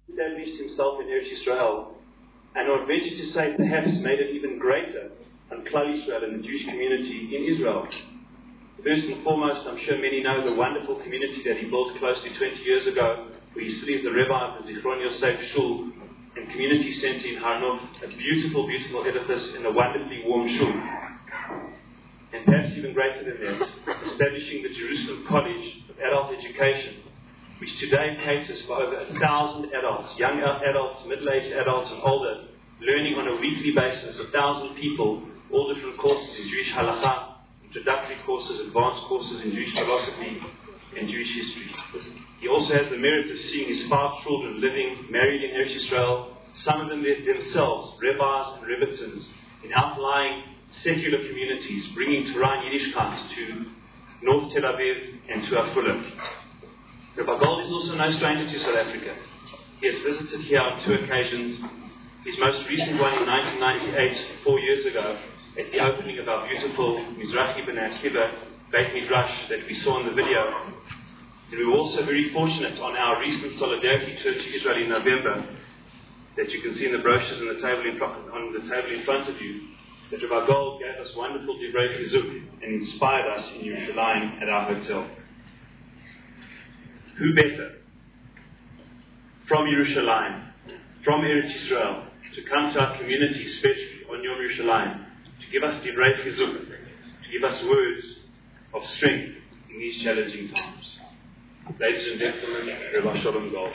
established himself in Eretz Israel, and I would venture to say perhaps made it even greater on Klal Yisrael and the Jewish community in Israel. First and foremost, I'm sure many know the wonderful community that he built close to 20 years ago, where he still is the Rebbe of the Zichron Yosef Shul and Community Center in Har Nof, a beautiful, beautiful edifice in a wonderfully warm shul. And perhaps even greater than that, establishing the Jerusalem College of Adult Education, which today caters for over 1,000 adults, young adults, middle-aged adults, and older, learning on a weekly basis, 1,000 people, all different courses in Jewish halakha, introductory courses, advanced courses in Jewish philosophy and Jewish history. He also has the merit of seeing his 5 children living, married in Eretz Israel, some of them themselves, rebbes and rebbitzins, in outlying secular communities, bringing Torah and Yiddishkeit to North Tel Aviv and to Afula. Rabbi Gold is also no stranger to South Africa. He has visited here on 2 occasions. His most recent one in 1998, 4 years ago, at the opening of our beautiful Mizrahi B'nai Akiva Beit Midrash that we saw in the video. And we were also very fortunate on our recent solidarity tour to Israel in November, that you can see in the brochures on the table in front of you, that Rabbi Gold gave us wonderful Divrei Chizuk and inspired us in Yerushalayim at our hotel. Who better from Yerushalayim, from Eretz Israel, to come to our community, especially on Yom Yerushalayim, to give us Divrei Chizuk, to give us words of strength in these challenging times. Ladies and gentlemen, Rabbi Shalom Gold.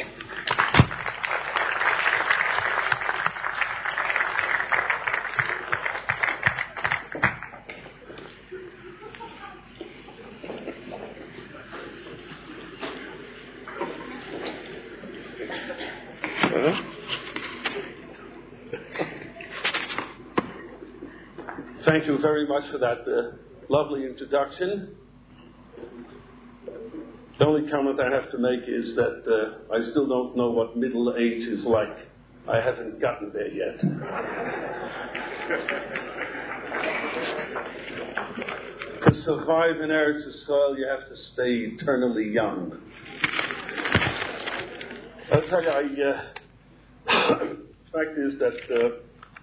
Thank you very much for that lovely introduction. The only comment I have to make is that I still don't know what middle age is like. I haven't gotten there yet. To survive in Eretz Israel, you have to stay eternally young. I'll tell you, the fact is that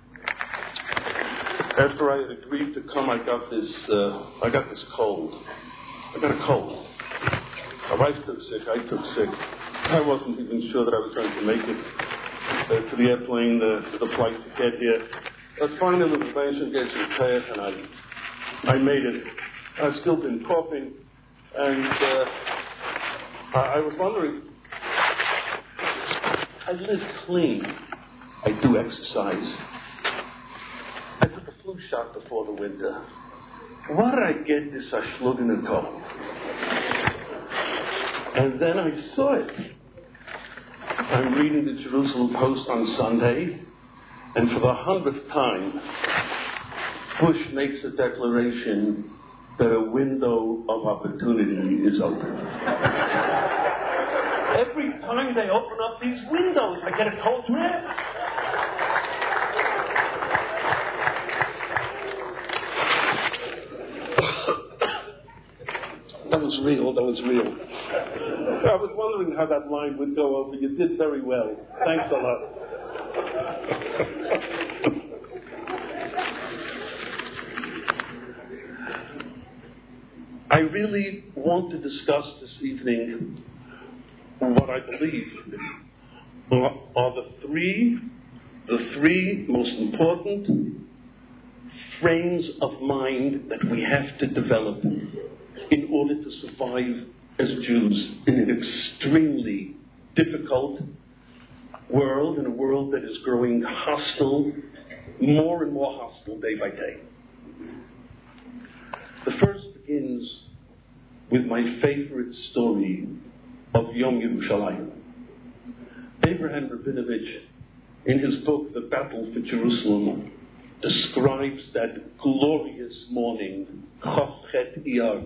after I had agreed to come, I got this cold. I got a cold. My wife took sick, I took sick. I wasn't even sure that I was going to make it to the airplane, to the flight to get here. But finally, the prevention gets repaired, and I made it. I've still been coughing, and I was wondering, I live clean. I do exercise. I took a flu shot before the winter. Why did I get this ashlug in the cold? And then I saw it. I'm reading the Jerusalem Post on Sunday, and for the 100th time, Bush makes a declaration that a window of opportunity is open. Every time they open up these windows, I get a cold draft. That was real. I was wondering how that line would go over. You did very well. Thanks a lot. I really want to discuss this evening what I believe are the three most important frames of mind that we have to develop in order to survive as Jews in an extremely difficult world, in a world that is growing hostile, more and more hostile day by day. The first begins with my favorite story of Yom Yerushalayim. Abraham Rabinovich, in his book, The Battle for Jerusalem, describes that glorious morning, Chof Chet Iyar,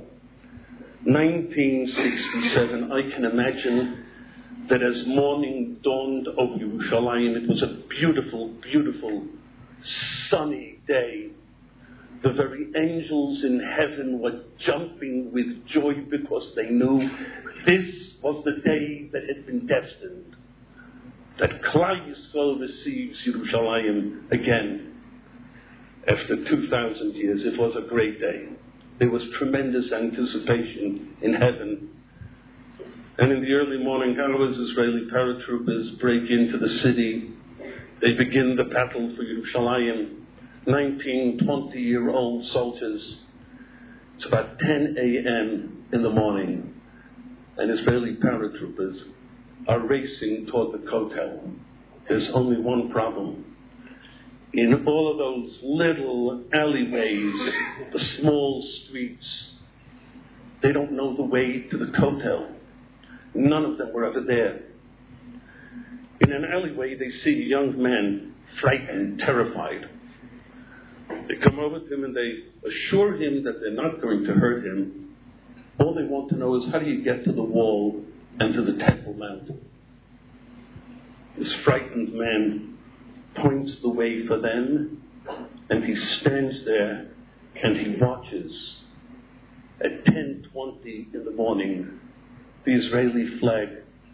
1967. I can imagine that as morning dawned over Yerushalayim, it was a beautiful, beautiful, sunny day. The very angels in heaven were jumping with joy because they knew this was the day that had been destined. that Klal Yisrael receives Yerushalayim again after 2,000 years. It was a great day. There was tremendous anticipation in heaven. And in the early morning hours, Israeli paratroopers break into the city. They begin the battle for Yerushalayim. 19, 20-year-old soldiers. It's about 10 a.m. in the morning, and Israeli paratroopers are racing toward the Kotel. There's only one problem. In all of those little alleyways, the small streets, they don't know the way to the Kotel. None of them were ever there. In an alleyway, they see a young man, frightened, terrified. They come over to him and they assure him that they're not going to hurt him. All they want to know is, how do you get to the wall and to the Temple Mount? This frightened man points the way for them, and he stands there and he watches. At 10:20 in the morning, the Israeli flag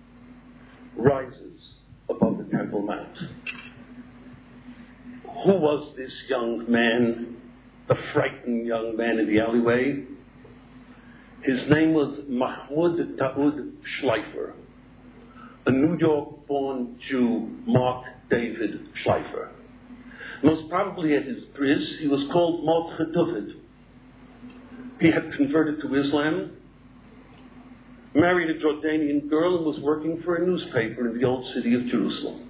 rises above the Temple Mount. Who was this young man, the frightened young man in the alleyway? His name was Mahmoud Daoud Schleifer, a New York-born Jew, Mark David Schleifer. Most probably at his bris, he was called Mordechai David. He had converted to Islam, married a Jordanian girl, and was working for a newspaper in the old city of Jerusalem.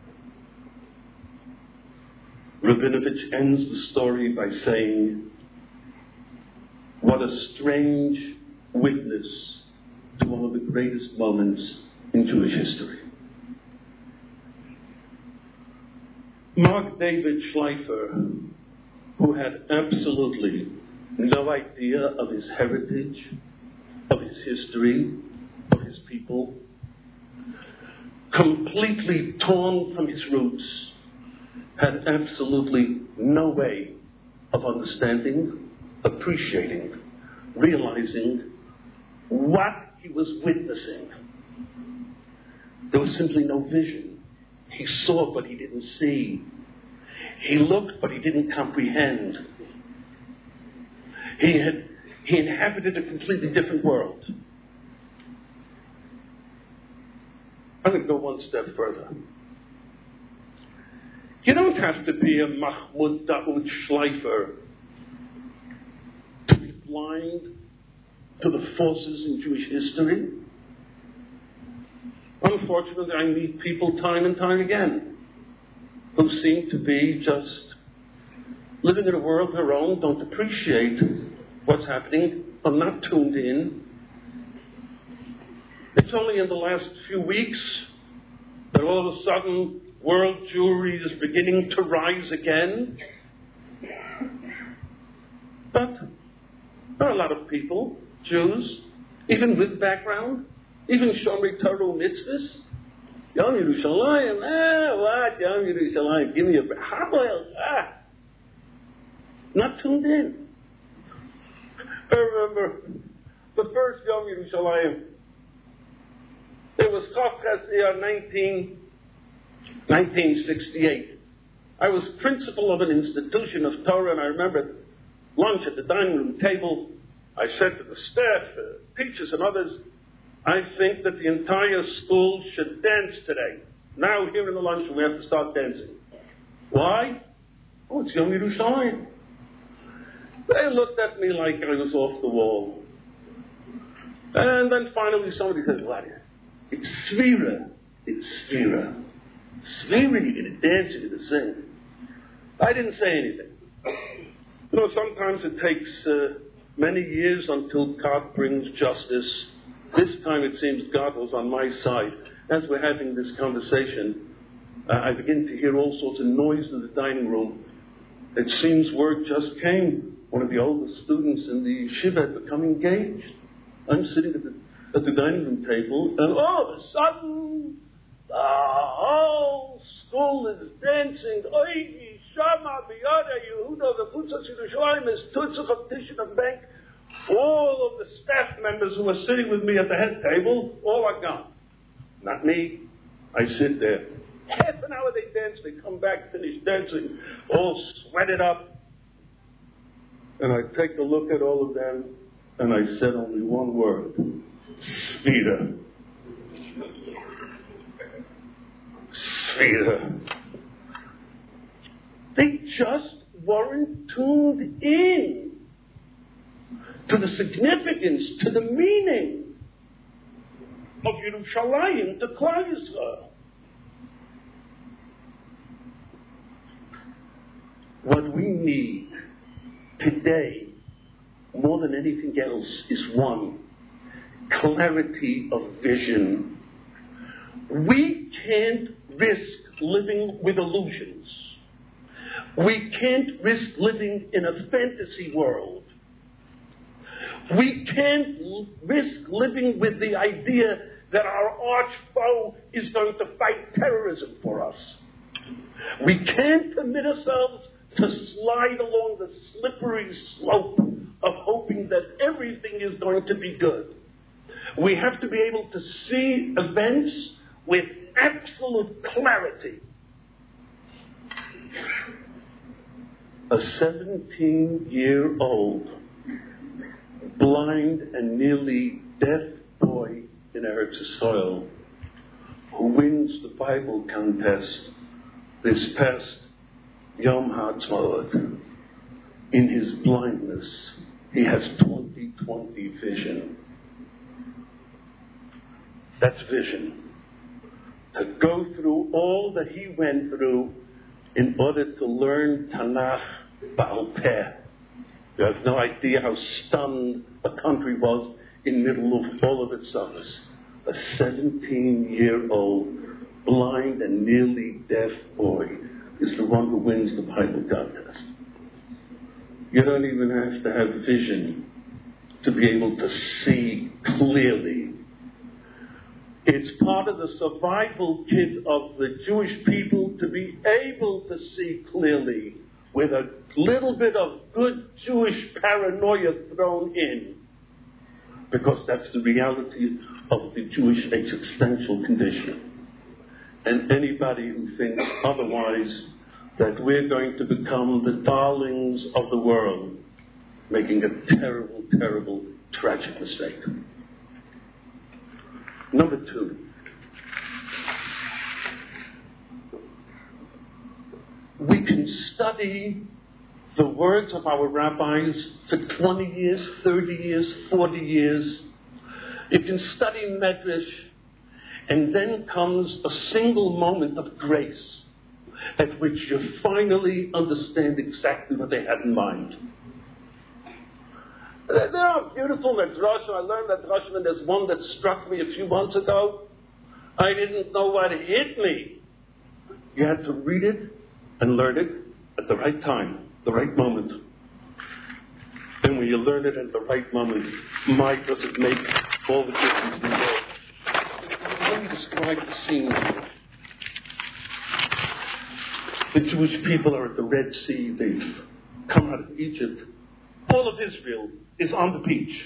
Rabinovich ends the story by saying, what a strange witness to one of the greatest moments in Jewish history. Mark David Schleifer, who had absolutely no idea of his heritage, of his history, of his people, completely torn from his roots, had absolutely no way of understanding, appreciating, realizing what he was witnessing. There was simply no vision. He saw, but he didn't see. He looked, but he didn't comprehend. He inhabited a completely different world. I'm going to go one step further. You don't have to be a Mahmoud Daoud Schleifer to be blind to the forces in Jewish history. Unfortunately, I meet people time and time again who seem to be just living in a world of their own, don't appreciate what's happening, are not tuned in. It's only in the last few weeks that all of a sudden world Jewry is beginning to rise again. But there are a lot of people, Jews, even with background, even Shomrei Torah mitzvahs. Yom Yerushalayim, what? Yom Yerushalayim, give me a hot-boiled, not tuned in. I remember the first Yom Yerushalayim. It was Chof Ches 1968. I was principal of an institution of Torah, and I remember at lunch at the dining room table, I said to the staff, teachers and others, I think that the entire school should dance today. Now, here in the lunchroom, we have to start dancing. Why? Oh, it's Yom Yerushalayim. They looked at me like I was off the wall. And then finally somebody said, what? It's Svira. It's Svira. Svira, you're going to dance, you're going to sing. I didn't say anything. You know, sometimes it takes many years until God brings justice. This time it seems God was on my side. As we're having this conversation, I begin to hear all sorts of noise in the dining room. It seems word just came. One of the oldest students in the yeshiva had become engaged. I'm sitting at the dining room table, and all of a sudden, the whole school is dancing. Oy, Shama, Biyada, Yehuda, the Futzas Yerushalayim is Tutzach of Tishin of Bank. All of the staff members who were sitting with me at the head table, all are gone. Not me. I sit there. Half an hour they dance, they come back, finish dancing, all sweated up. And I take a look at all of them, and I said only one word: Svita. Svita. They just weren't tuned in to the significance, to the meaning of Yerushalayim, to Klal Yisrael. What we need today, more than anything else, is one: clarity of vision. We can't risk living with illusions. We can't risk living in a fantasy world. We can't risk living with the idea that our arch foe is going to fight terrorism for us. We can't permit ourselves to slide along the slippery slope of hoping that everything is going to be good. We have to be able to see events with absolute clarity. A 17-year-old, blind and nearly deaf boy in Eretz Yisrael who wins the Bible contest this past Yom HaTzmaut. In his blindness, he has 20/20 vision. That's vision. To go through all that he went through in order to learn Tanakh Ba'al Peh. You have no idea how stunned the country was in the middle of all of its sons. A 17-year-old, blind and nearly deaf boy is the one who wins the Bible contest. You don't even have to have vision to be able to see clearly. It's part of the survival kit of the Jewish people to be able to see clearly with a little bit of good Jewish paranoia thrown in. Because that's the reality of the Jewish existential condition. And anybody who thinks otherwise, that we're going to become the darlings of the world, making a terrible, terrible, tragic mistake. Number 2. We can study the words of our rabbis for 20 years, 30 years, 40 years. You can study Medrash, and then comes a single moment of grace at which you finally understand exactly what they had in mind. There are beautiful Medrash. I learned that Medrash, and there's one that struck me a few months ago. I didn't know what hit me. You had to read it and learn it at the right time, the right moment. And when you learn it at the right moment, my, does it make all the difference in the world. Let me describe the scene. The Jewish people are at the Red Sea. They've come out of Egypt. All of Israel is on the beach.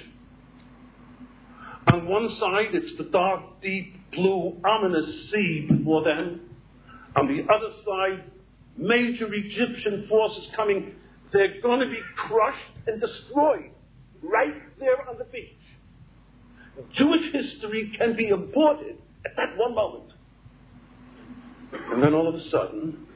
On one side, it's the dark, deep, blue, ominous sea before them. On the other side, major Egyptian forces coming. They're going to be crushed and destroyed right there on the beach. Jewish history can be aborted at that one moment. And then all of a sudden,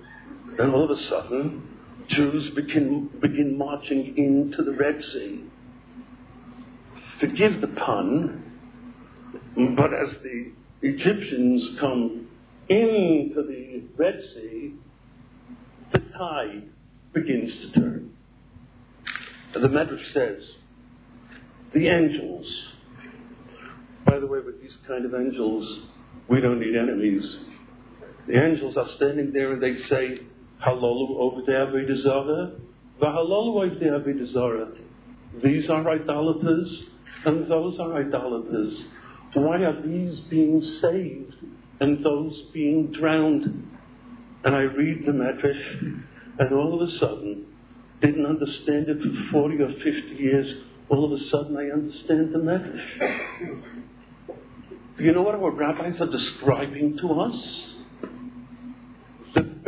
Jews begin marching into the Red Sea. Forgive the pun, but as the Egyptians come into the Red Sea, the tide begins to turn. And the Medrash says, the angels, by the way, with these kind of angels, we don't need enemies. The angels are standing there and they say, Halalu Ovdei Avodah Zarah, V'halalu Ovdei Avodah Zarah. These are idolaters and those are idolaters. Why are these being saved and those being drowned? And I read the Medrash, and all of a sudden, didn't understand it for 40 or 50 years, all of a sudden I understand the Medrash. Do you know what our rabbis are describing to us?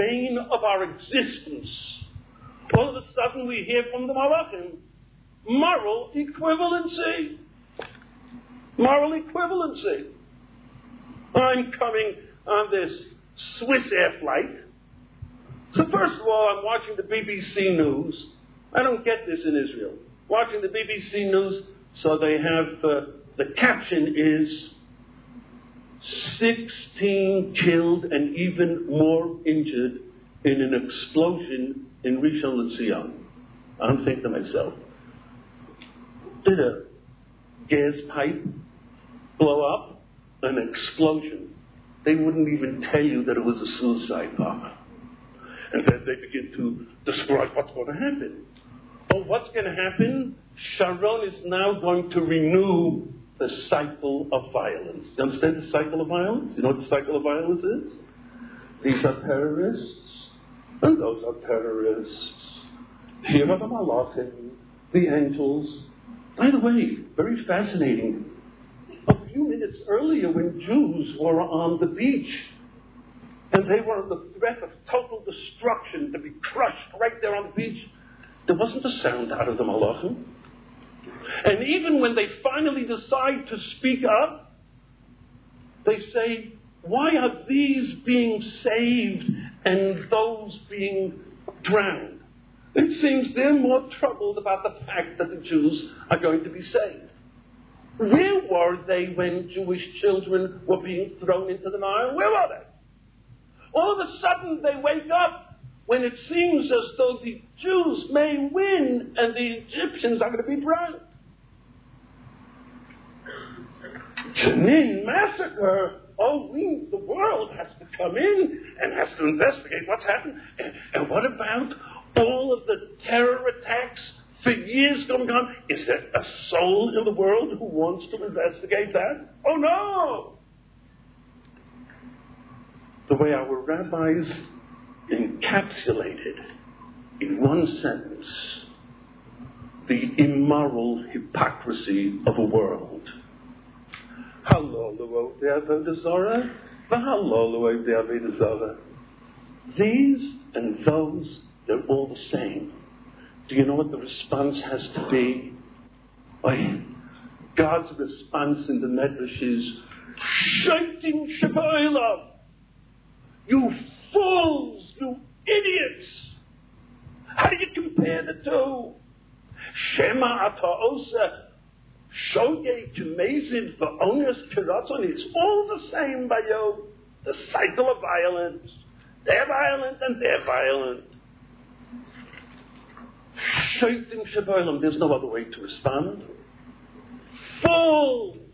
vein of our existence, all of a sudden we hear from the Malachim, moral equivalency. Moral equivalency. I'm coming on this Swiss Air flight. So first of all, I'm watching the BBC News. I don't get this in Israel. Watching the BBC News, so they have, the caption is 16 killed and even more injured in an explosion in Rishon LeZion. I'm thinking to myself, did a gas pipe blow up? An explosion. They wouldn't even tell you that it was a suicide bomber. And then they begin to describe what's going to happen. Oh, what's going to happen? Sharon is now going to renew the cycle of violence. You understand the cycle of violence? You know what the cycle of violence is? These are terrorists, and those are terrorists. Here are the Malachim, the angels. By the way, very fascinating. A few minutes earlier, when Jews were on the beach, and they were under threat of total destruction, to be crushed right there on the beach, there wasn't a sound out of the Malachim. And even when they finally decide to speak up, they say, why are these being saved and those being drowned? It seems they're more troubled about the fact that the Jews are going to be saved. Where were they when Jewish children were being thrown into the Nile? Where were they? All of a sudden they wake up when it seems as though the Jews may win and the Egyptians are going to be drowned. Jenin massacre. Oh, the world has to come in and has to investigate what's happened. And what about all of the terror attacks for years going on? Is there a soul in the world who wants to investigate that? Oh, no! The way our rabbis encapsulated in one sentence the immoral hypocrisy of a world. These and those, they're all the same. Do you know what the response has to be? God's response in the Medrash is, Shaitim Shabba'ilam! You fools! You idiots! How do you compare the two? Shema Ata'osa, Shogei Tumezid, Va'onas Kiratzon, it's all the same by you. The cycle of violence. They're violent and they're violent. Shaitim Shabba'ilam, there's no other way to respond. Fools!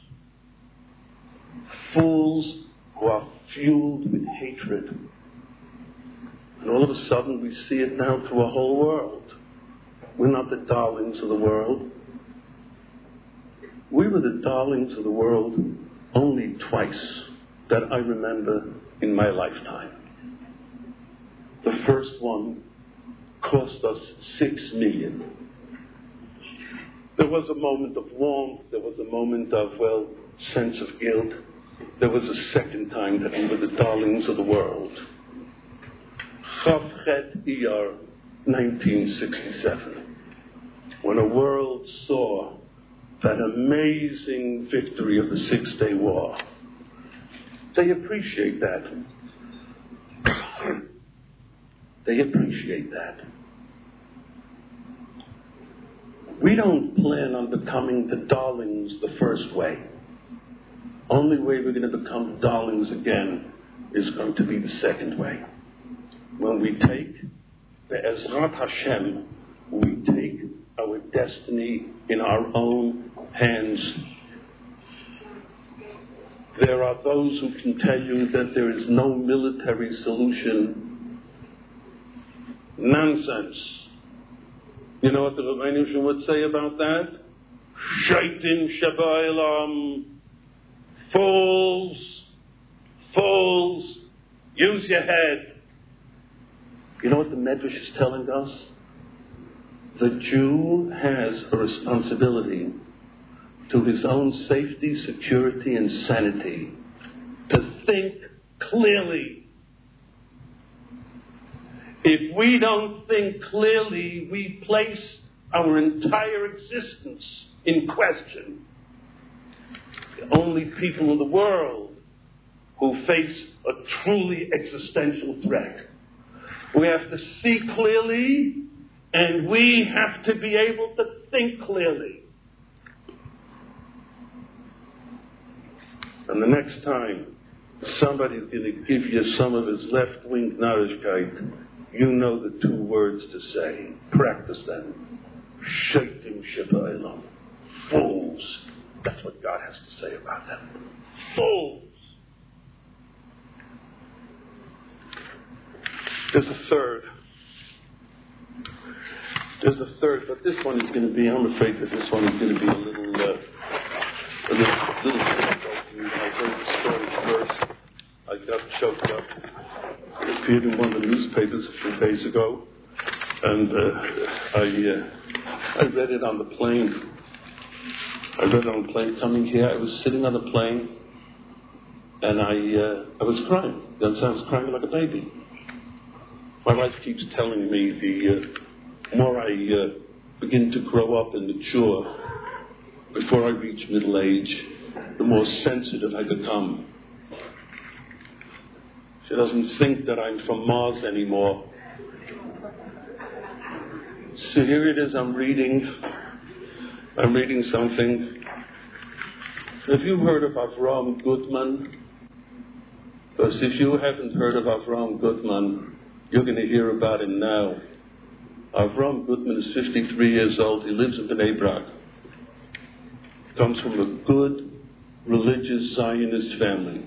Fools who are fueled with hatred. And all of a sudden we see it now through a whole world. We're not the darlings of the world. We were the darlings of the world only twice that I remember in my lifetime. The first one cost us $6 million. There was a moment of warmth, there was a moment of, sense of guilt. There was a second time that we were the darlings of the world. Chavchet Iyar, 1967. When a world saw that amazing victory of the Six-Day War. They appreciate that. They appreciate that. We don't plan on becoming the darlings the first way. Only way we're going to become darlings again is going to be the second way. When we take the Ezrat Hashem, we take our destiny in our own hands. There are those who can tell you that there is no military solution. Nonsense. You know what the Rebbeinu would say about that? Shaitim Shabba'ilam. Fools. Fools. Use your head. You know what the Medrash is telling us? The Jew has a responsibility to his own safety, security, and sanity to think clearly. If we don't think clearly, we place our entire existence in question. The only people in the world who face a truly existential threat. We have to see clearly, and we have to be able to think clearly. And the next time somebody's going to give you some of his left-wing Narishkeit, you know the two words to say. Practice them. Shaitim Shabbalam. Fools. That's what God has to say about them. Fools. There's a third, but this one is going to be, I'm afraid that this one is going to be a little difficult for you. I heard the story first. I got choked up. It appeared in one of the newspapers a few days ago, and I read it on the plane. Coming here. I was sitting on the plane, and I was crying. I was crying like a baby. My wife keeps telling me the more I begin to grow up and mature, before I reach middle age, the more sensitive I become. She doesn't think that I'm from Mars anymore. So here it is, I'm reading something. Have you heard of Avram Gutman? Because if you haven't heard of Avram Gutman, you're going to hear about him now. Avram Gutman is 53 years old. He lives in Bnei Brak. Comes from a good, religious Zionist family.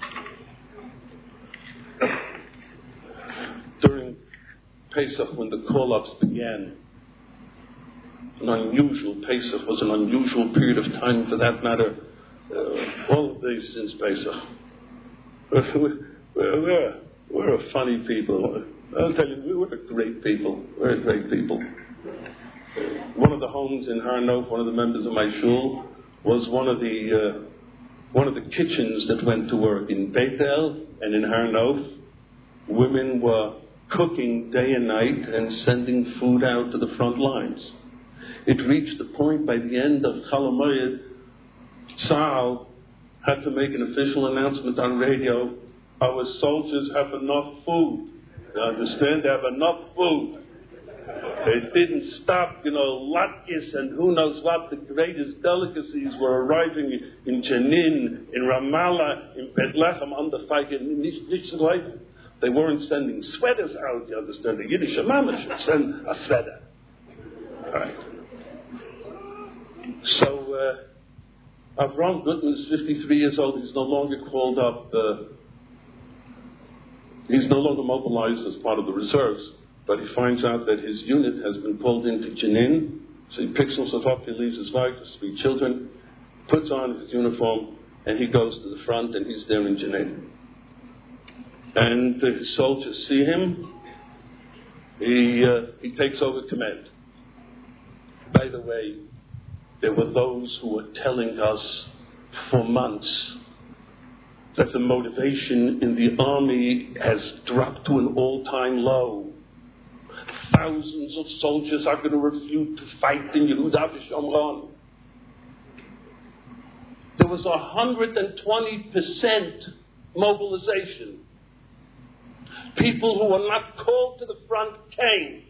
During Pesach, when the call-ups began, Pesach was an unusual period of time, for that matter, all of these since Pesach. We're a funny people. I'll tell you, we're a great people. We're a great people. One of the homes in Har Nof, one of the members of my shul, was one of the kitchens that went to work in Beit El and in Har Nof. Women were cooking day and night and sending food out to the front lines. It reached the point by the end of Chol HaMoed, Tzahal had to make an official announcement on radio. Our soldiers have enough food. You understand? They have enough food. It didn't stop, latkes and who knows what. The greatest delicacies were arriving in Jenin, in Ramallah, in Bethlehem, on the fight in Nitzleit. They weren't sending sweaters out, you understand? The Yiddish mama should send a sweater. All right. So, Avram Gutman is 53 years old. He's no longer called up. He's no longer mobilized as part of the reserves, but he finds out that his unit has been pulled into Jenin. So he picks himself up, he leaves his wife, his 3 children, puts on his uniform, and he goes to the front, and he's there in Jenin. And his soldiers see him. He takes over command. By the way, there were those who were telling us for months that the motivation in the army has dropped to an all-time low. Thousands of soldiers are going to refuse to fight in Yehuda v'Shomron. There was 120% mobilization. People who were not called to the front came.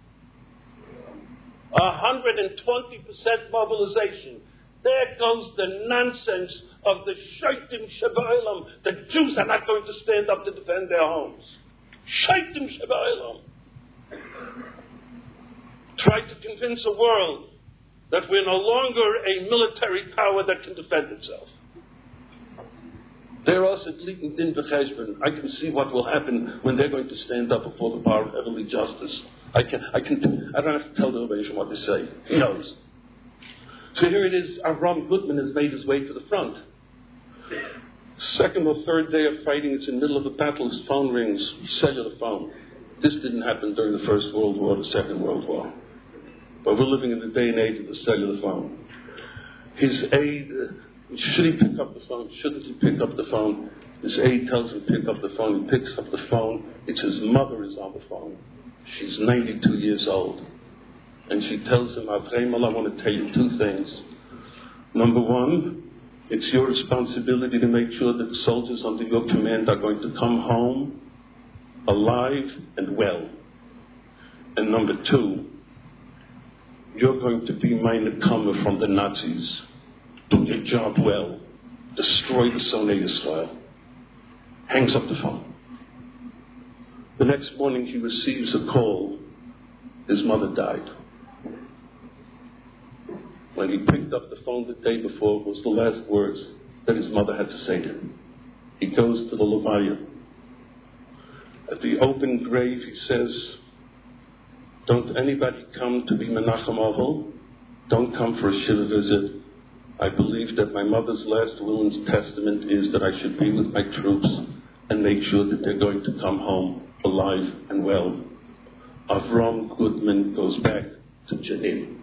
120% mobilization. There goes the nonsense of the Shaitim Shabbalam. The Jews are not going to stand up to defend their homes. Shaitim Shabbalam. Try to convince the world that we're no longer a military power that can defend itself. They're also leaking din v'cheshbon. I can see what will happen when they're going to stand up before the bar of heavenly justice. I don't have to tell the Rebbeinu what to say. He knows. So here it is. Avram Gutman has made his way to the front. Second or third day of fighting, it's in the middle of the battle. His phone rings, cellular phone. This didn't happen during the First World War, the Second World War. But we're living in the day and age of the cellular phone. His aide, should he pick up the phone? Shouldn't he pick up the phone? His aide tells him, pick up the phone. He picks up the phone. It's his mother is on the phone. She's 92 years old. And she tells him, Avreimal, I want to tell you two things. Number one, it's your responsibility to make sure that the soldiers under your command are going to come home alive and well. And number two, you're going to be my nekamer from the Nazis. Do your job well. Destroy the Sonei Yisrael. Hangs up the phone. The next morning he receives a call. His mother died. When he picked up the phone the day before, it was the last words that his mother had to say to him. He goes to the Levaya. At the open grave he says, don't anybody come to be Menachem Ovel. Don't come for a Shiva visit. I believe that my mother's last will and testament is that I should be with my troops and make sure that they're going to come home alive and well. Avram Goodman goes back to Jenin.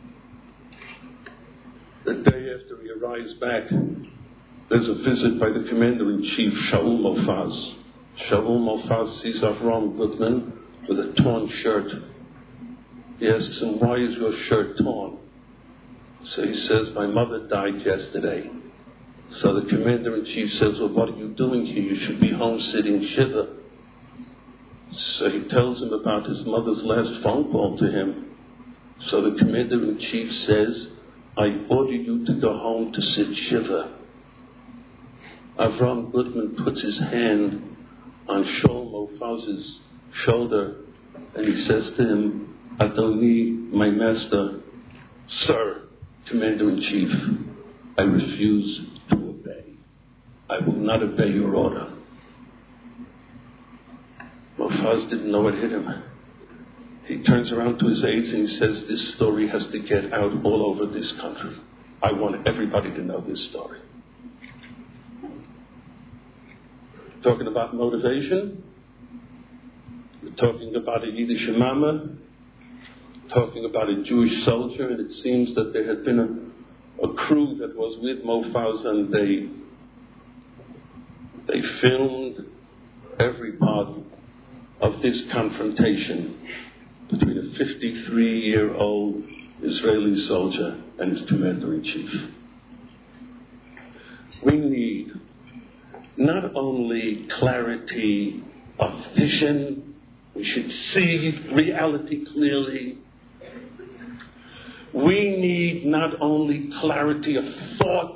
The day after he arrives back, there's a visit by the Commander-in-Chief, Shaul Mofaz. Shaul Mofaz sees Avram Goodman with a torn shirt. He asks him, why is your shirt torn? So he says, my mother died yesterday. So the Commander-in-Chief says, well, what are you doing here? You should be home sitting Shiva. So he tells him about his mother's last phone call to him. So the Commander-in-Chief says, I order you to go home to sit Shiva. Avram Goodman puts his hand on Shaul Mofaz's shoulder and he says to him, Adoni, my master, Sir, Commander-in-Chief, I refuse to obey. I will not obey your order. Mofaz didn't know what hit him. He turns around to his aides and he says, this story has to get out all over this country. I want everybody to know this story. Talking about motivation. We're talking about a Yiddish mama. Talking about a Jewish soldier. And it seems that there had been a crew that was with Mofaz and they filmed every part of this confrontation between a 53-year-old Israeli soldier and his commander-in-chief. We need not only clarity of vision, we should see reality clearly. We need not only clarity of thought,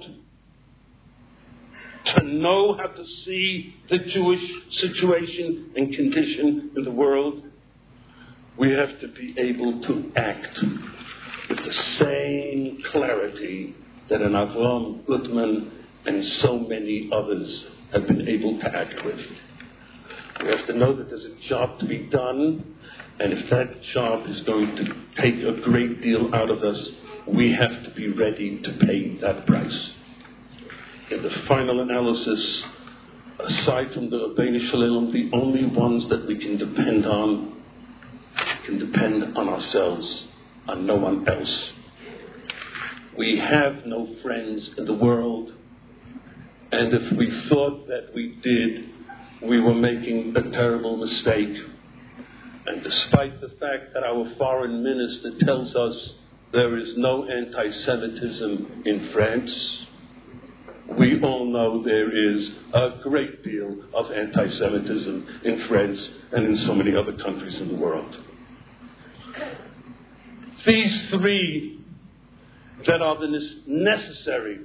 to know how to see the Jewish situation and condition in the world. We have to be able to act with the same clarity that an Avram Goodman and so many others have been able to act with. We have to know that there's a job to be done, and if that job is going to take a great deal out of us, we have to be ready to pay that price. In the final analysis, aside from the Rabbeinu Shalom, the only ones that we can depend on ourselves, on no one else. We have no friends in the world, and if we thought that we did, we were making a terrible mistake. And despite the fact that our foreign minister tells us there is no anti-Semitism in France, we all know there is a great deal of anti-Semitism in France and in so many other countries in the world. These three that are the necessary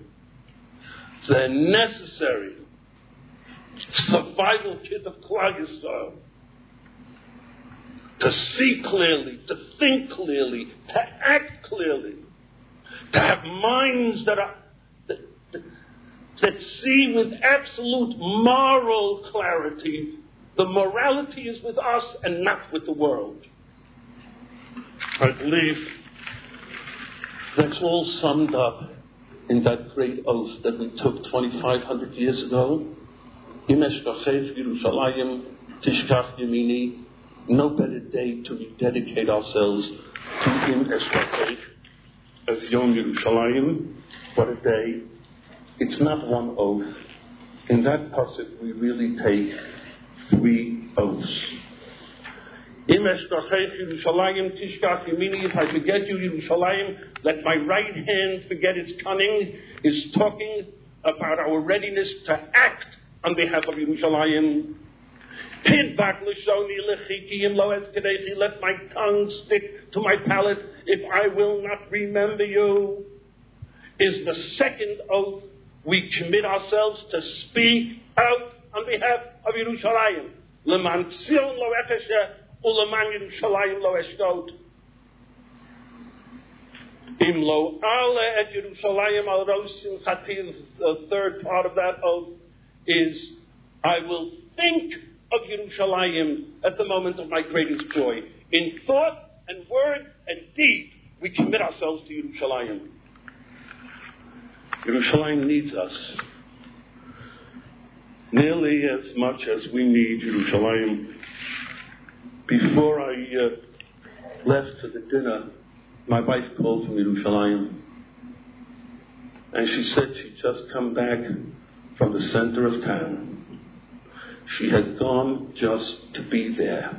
survival kit of Klal Yisrael, to see clearly, to think clearly, to act clearly, to have minds that see with absolute moral clarity. The morality is with us and not with the world. I believe that's all summed up in that great oath that we took 2,500 years ago. Im eshkachech Yerushalayim tishkach yemini. No better day to rededicate ourselves to Im eshkachech as Yom Yerushalayim. What a day. It's not one oath. In that pasuk, we really take 3 oaths. If I forget you, Yerushalayim, let my right hand forget its cunning, is talking about our readiness to act on behalf of Yerushalayim. Let my tongue stick to my palate if I will not remember you. Is the second oath we commit ourselves to speak out on behalf of Yerushalayim. Leman Tzion lo echeshe, uleman Yerushalayim lo eshkot. Im lo ale et Yerushalayim al ros simchati. The third part of that oath is, I will think of Yerushalayim at the moment of my greatest joy. In thought and word and deed, we commit ourselves to Yerushalayim. Yerushalayim needs us nearly as much as we need Yerushalayim. Before I left for the dinner, my wife called from Yerushalayim, and she said she'd just come back from the center of town. She had gone just to be there.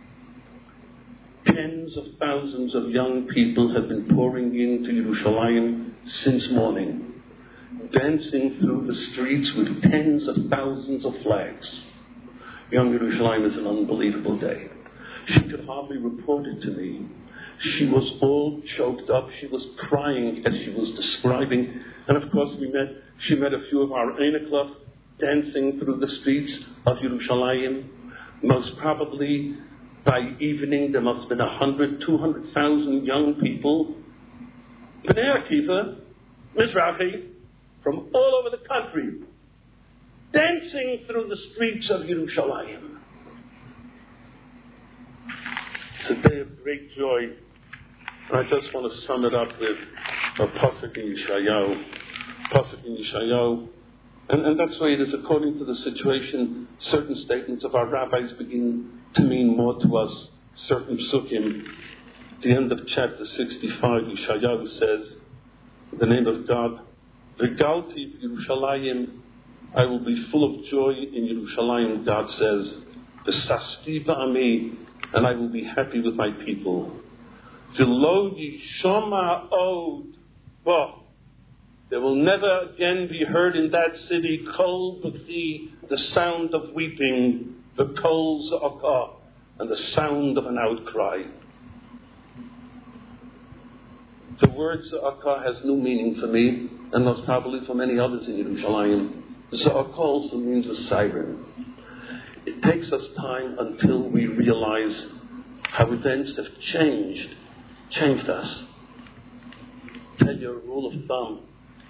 Tens of thousands of young people have been pouring into Yerushalayim since morning, dancing through the streets with tens of thousands of flags. Yom Yerushalayim is an unbelievable day. She could hardly report it to me. She was all choked up. She was crying as she was describing. And of course she met a few of our Eina Club dancing through the streets of Yerushalayim. Most probably by evening there must have been 100,000, 200,000 young people, Bnei Akiva, Mizrahi, from all over the country, dancing through the streets of Yerushalayim. It's a day of great joy. And I just want to sum it up with a pasuk in Yeshayahu. And that's the way it is. According to the situation, certain statements of our rabbis begin to mean more to us. Certain psukim. At the end of chapter 65, Yeshayahu says, in the name of God, Regalti Yerushalayim, I will be full of joy in Yerushalayim, God says, V'sasti ba'ami, and I will be happy with my people. V'lo yishoma od, there will never again be heard in that city kol b'chi, the sound of weeping, the kol za'akah, and the sound of an outcry. The word za'akah has new meaning for me, and most probably for many others in Yerushalayim. Za'akah also means a siren. It takes us time until we realize how events have changed us. Tell you a rule of thumb.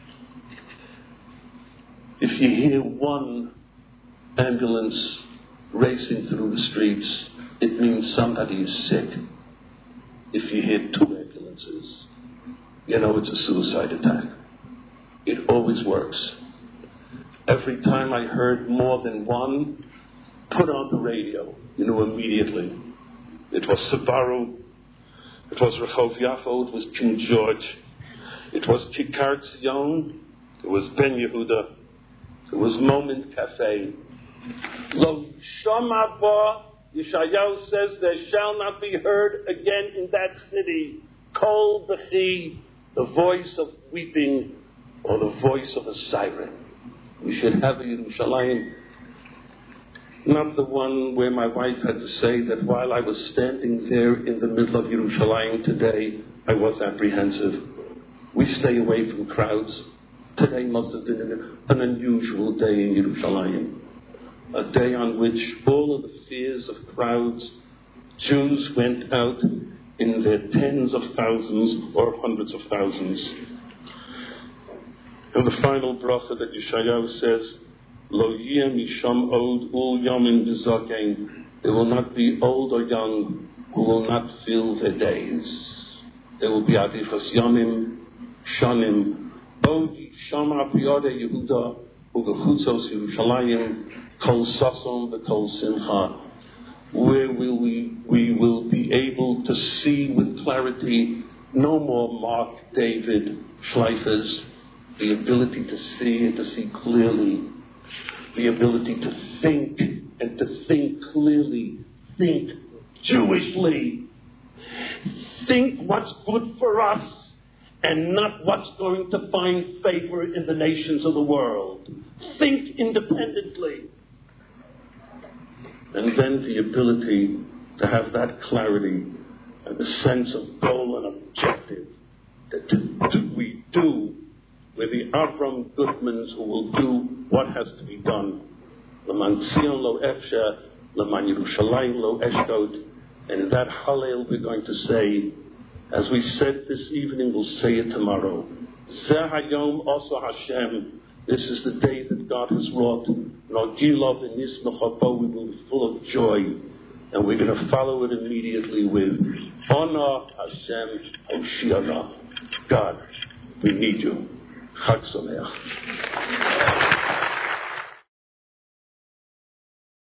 If you hear one ambulance racing through the streets, it means somebody is sick. If you hear 2 ambulances, you know it's a suicide attack. It always works. Every time I heard more than one, put on the radio, you know immediately. It was Sbarro, it was Rehov Yafo, it was King George, it was Kikar Tzion, it was Ben Yehuda, it was Moment Cafe. Lo Shama Ba, Yeshayahu says, there shall not be heard again in that city Kol B'chi, the voice of weeping or the voice of a siren. We should have a Yerushalayim, not the one where my wife had to say that while I was standing there in the middle of Yerushalayim today, I was apprehensive. We stay away from crowds. Today must have been an unusual day in Yerushalayim, a day on which all of the fears of crowds, Jews went out in their tens of thousands or hundreds of thousands. And the final bracha that Yeshayahu says, Lo yeh misham od ul yamin v'zakein. There will not be old or young who will not fill their days. There will be adichas yamim, shanim, od shama piyade Yehuda, u'gechutzos Yerushalayim, kol sason v'kol simcha, where we will be able to see with clarity no more Mark David Schleifers, the ability to see and to see clearly. the ability to think and to think clearly, think Jewishly, think what's good for us and not what's going to find favor in the nations of the world. Think independently. And then the ability to have that clarity and the sense of goal and objective that we do with the Avram Gutmans who will do what has to be done. L'man Zion lo efsher, l'man Yerushalayim lo eshkot. And in that Hallel we're going to say, as we said this evening, we'll say it tomorrow. Zeh hayom osa Hashem. This is the day that God has wrought. Nogilov and Nismachabo, we will be full of joy. And we're going to follow it immediately with Honor Hashem Hoshiana. God, we need you. Chag Sameach.